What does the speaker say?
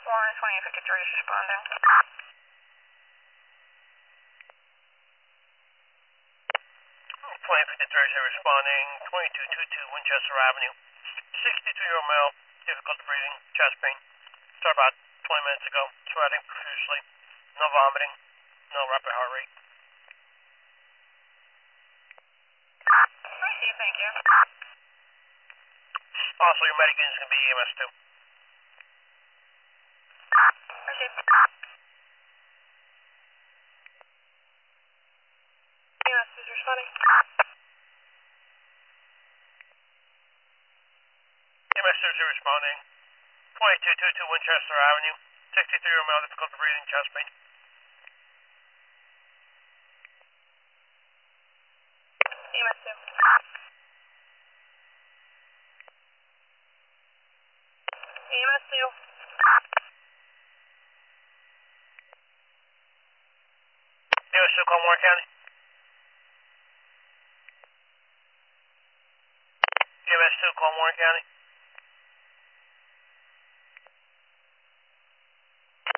Warren, 2853 is responding. 2853 is responding, 2222 Winchester Avenue. 63-year-old male, difficulty breathing, chest pain. Started about 20 minutes ago, sweating profusely, no vomiting, no rapid heart rate. Received, thank you. Also, your medication is going to be EMS 2. Received. EMS is responding. EMS 2 is responding, 2222 Winchester Avenue. 63-year-old male, difficulty breathing, chest pain. EMS 2. EMS 2. EMS 2, call Warren County. EMS 2, call Warren County.